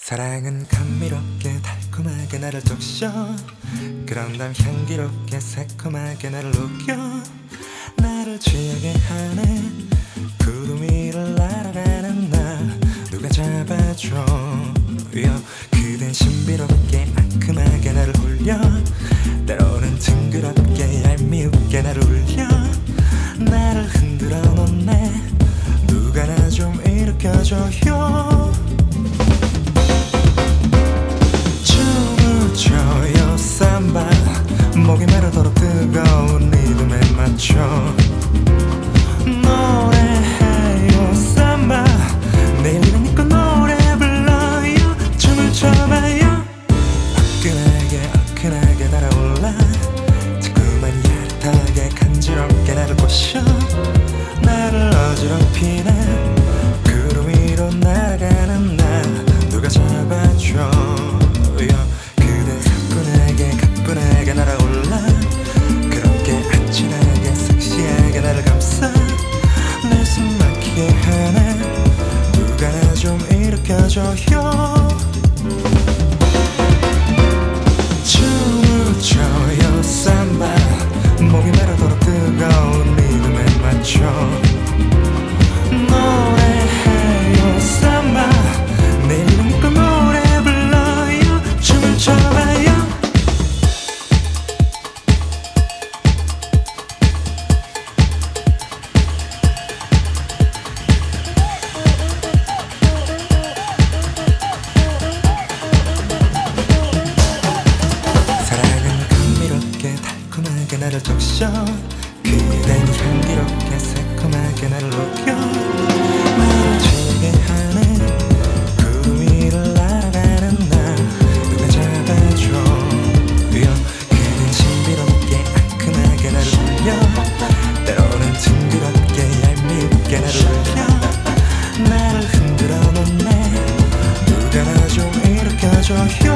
사랑은 감미롭게 달콤하게 나를 적셔. 그런 다음 향기롭게 새콤하게 나를 녹여. 나를 취하게 하네. 구름 위를 날아가는 나 누가 잡아줘. 그댄 신비롭게 앙큼하게 나를 홀려. 때로는 징그럽게 얄미웁게 나를 울려. 나를 흔들어 놓네. 누가 나 좀 일으켜줘요. 춤을 춰요 삼바. 목이 메르도록 뜨거운 리듬에 맞춰 노래해요 삼바. 내일 이름 믿고 노래 불러요. 춤을 춰봐요. 화끈하게 날아올라. 자꾸만 얕하게 간지럽게 나를 꼬셔. 나를 어지럽히네. 구름 위로 날아가는 나 누가 잡아줘. 그대 가뿐하게 날아올라. 그렇게 아찔하게 섹시하게 나를 감싸. 내 숨 막히게 하네. 누가 나 좀 일으켜줘요. 춤을 춰요 삼바. 목이 메르도록 뜨거운 리듬에 맞춰 노래해요 삼바. 내 이름 믿고 노래 불러요. 춤을 춰봐요. 사랑은 감미롭게 달콤하게 나를 적셔. 그댄 향기롭게 새콤하게 나를 녹여. 나를 취하게 하네. 구름 위를 날아가는 나 누가 잡아줘. 그댄 신비롭게 앙큼하게 나를 울려. 때로는 징그럽게 얄미웁게 나를 울려. 나를 흔들어 놓네. 누가 나 좀 일으켜줘요.